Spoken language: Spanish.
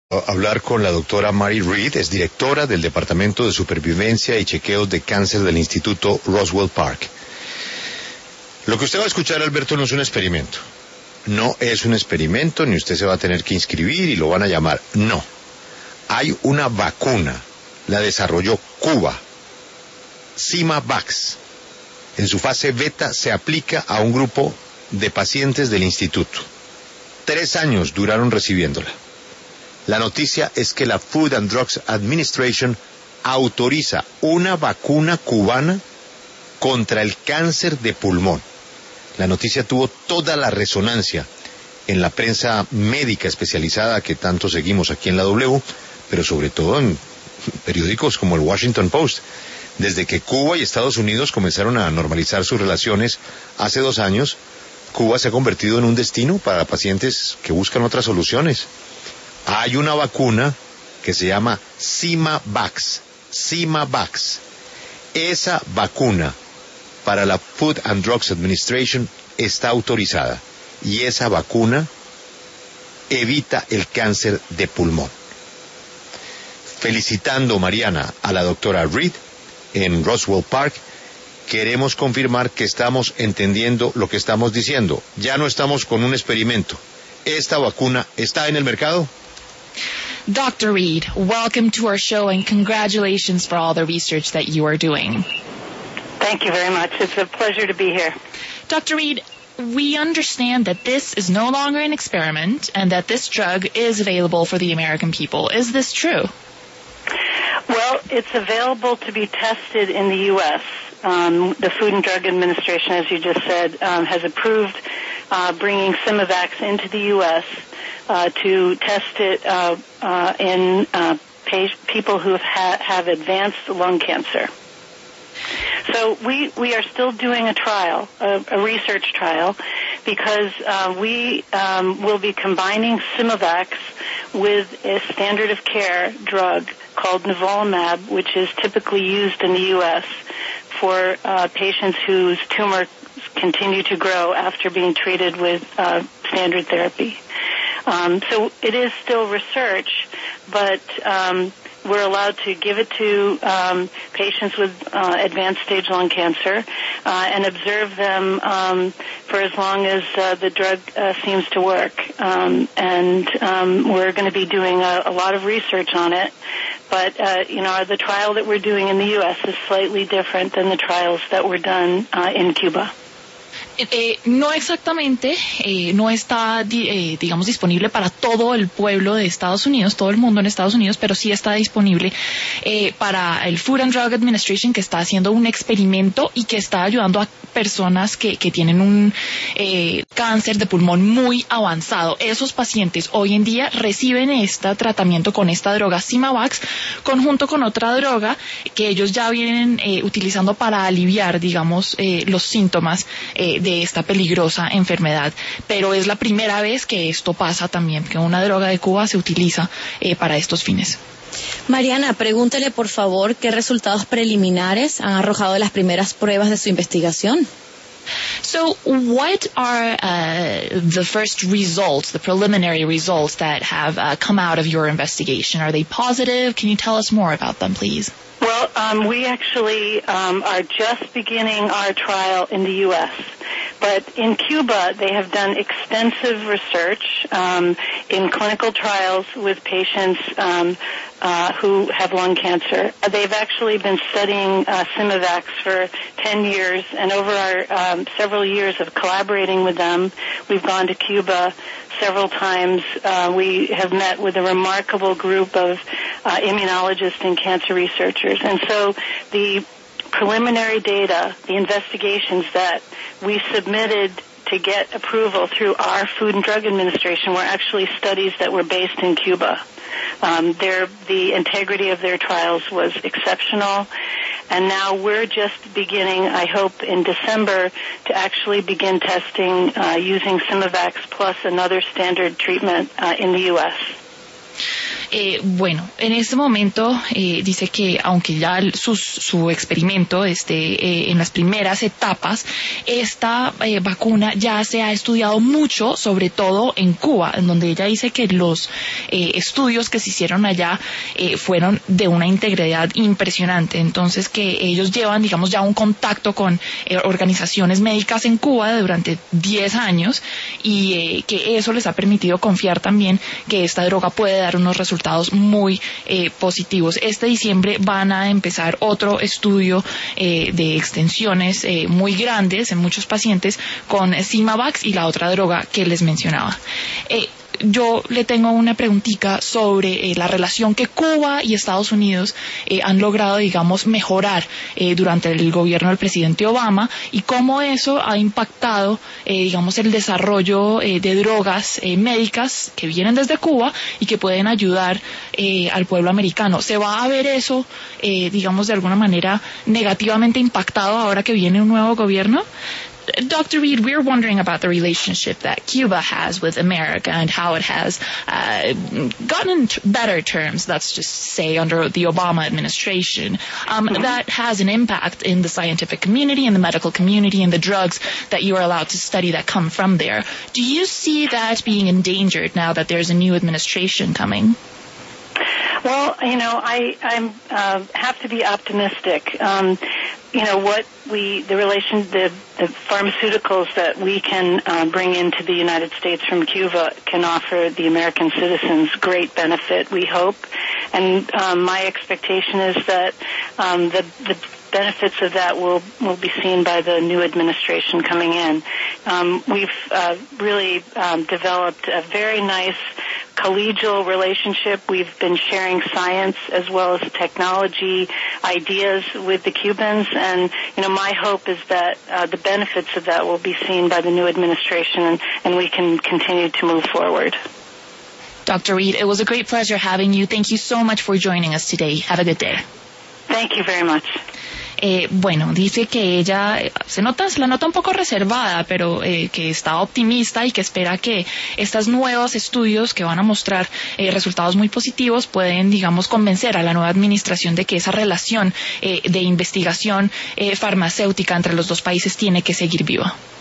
Hablar con la doctora Mary Reed, es directora del Departamento de Supervivencia y Chequeos de Cáncer del Instituto Roswell Park. Lo que usted va a escuchar, Alberto, no es un experimento. No es un experimento, ni usted se va a tener que inscribir y lo van a llamar. No. Hay una vacuna, la desarrolló Cuba, Sima-Vax. En su fase beta se aplica a un grupo de pacientes del instituto. 3 años duraron recibiéndola. La noticia es que la Food and Drugs Administration autoriza una vacuna cubana contra el cáncer de pulmón. La noticia tuvo toda la resonancia en la prensa médica especializada que tanto seguimos aquí en la W, pero sobre todo en periódicos como el Washington Post. Desde que Cuba y Estados Unidos comenzaron a normalizar sus relaciones hace 2 años, Cuba se ha convertido en un destino para pacientes que buscan otras soluciones. Hay una vacuna que se llama Sima-Vax. Sima-Vax. Esa vacuna para la Food and Drugs Administration está autorizada. Y esa vacuna evita el cáncer de pulmón. Felicitando, Mariana, a la doctora Reed en Roswell Park, queremos confirmar que estamos entendiendo lo que estamos diciendo. Ya no estamos con un experimento. ¿Esta vacuna está en el mercado? Dr. Reed, welcome to our show and congratulations for all the research that you are doing. Thank you very much. It's a pleasure to be here. Dr. Reed, we understand that this is no longer an experiment and that this drug is available for the American people. Is this true? Well, it's available to be tested in the U.S. The Food and Drug Administration, as you just said, has approved bringing Sima-Vax into the U.S. To test it in people who have advanced lung cancer. So we are still doing a trial, a research trial, because we will be combining Sima-Vax with a standard of care drug called nivolumab, which is typically used in the U.S. for patients whose tumors continue to grow after being treated with standard therapy. So it is still research, but we're allowed to give it to patients with advanced stage lung cancer and observe them for as long as the drug seems to work. And we're going to be doing a lot of research on it. But, the trial that we're doing in the U.S. is slightly different than the trials that were done in Cuba. No exactamente, no está, digamos, disponible para todo el pueblo de Estados Unidos, todo el mundo en Estados Unidos, pero sí está disponible para el Food and Drug Administration, que está haciendo un experimento y que está ayudando a personas que tienen un cáncer de pulmón muy avanzado. Esos pacientes hoy en día reciben este tratamiento con esta droga Sima-Vax, conjunto con otra droga que ellos ya vienen utilizando para aliviar, digamos, los síntomas de esta peligrosa enfermedad, pero es la primera vez que esto pasa también, que una droga de Cuba se utiliza para estos fines. Mariana, pregúntele por favor qué resultados preliminares han arrojado las primeras pruebas de su investigación. So what are the first results, the preliminary results that have come out of your investigation? Are they positive? Can you tell us more about them, please? Well, we actually are just beginning our trial in the U.S., but in Cuba they have done extensive research in clinical trials with patients who have lung cancer. They've actually been studying Sima-Vax for 10 years, and over our several years of collaborating with them, we've gone to Cuba several times. We have met with a remarkable group of immunologists and cancer researchers. And so the preliminary data, the investigations that we submitted to get approval through our Food and Drug Administration were actually studies that were based in Cuba. The integrity of their trials was exceptional, and now we're just beginning, I hope, in December to actually begin testing using Sima-Vax plus another standard treatment in the U.S. Bueno, en este momento dice que aunque ya su experimento esté en las primeras etapas, esta vacuna ya se ha estudiado mucho, sobre todo en Cuba, en donde ella dice que los estudios que se hicieron allá fueron de una integridad impresionante. Entonces que ellos llevan, digamos, ya un contacto con organizaciones médicas en Cuba durante 10 años y que eso les ha permitido confiar también que esta droga puede dar unos resultados muy positivos. Este diciembre van a empezar otro estudio de extensiones muy grandes en muchos pacientes con Symavax y la otra droga que les mencionaba. Yo le tengo una preguntita sobre la relación que Cuba y Estados Unidos han logrado, digamos, mejorar durante el gobierno del presidente Obama y cómo eso ha impactado, digamos, el desarrollo de drogas médicas que vienen desde Cuba y que pueden ayudar al pueblo americano. ¿Se va a ver eso, digamos, de alguna manera negativamente impactado ahora que viene un nuevo gobierno? Dr. Reed, we're wondering about the relationship that Cuba has with America and how it has gotten better terms, let's just say, under the Obama administration. That has an impact in the scientific community, in the medical community, and the drugs that you are allowed to study that come from there. Do you see that being endangered now that there's a new administration coming? Well, I have to be optimistic. The pharmaceuticals that we can bring into the United States from Cuba can offer the American citizens great benefit, we hope. And my expectation is that the benefits of that will be seen by the new administration coming in. We've really developed a very nice collegial relationship. We've been sharing science as well as technology ideas with the Cubans, and my hope is that the benefits of that will be seen by the new administration, and we can continue to move forward. Dr. Reed, it was a great pleasure having you. Thank you so much for joining us today. Have a good day. Thank you very much. Bueno, dice que ella se la nota un poco reservada, pero que está optimista y que espera que estos nuevos estudios que van a mostrar resultados muy positivos pueden, digamos, convencer a la nueva administración de que esa relación de investigación farmacéutica entre los dos países tiene que seguir viva.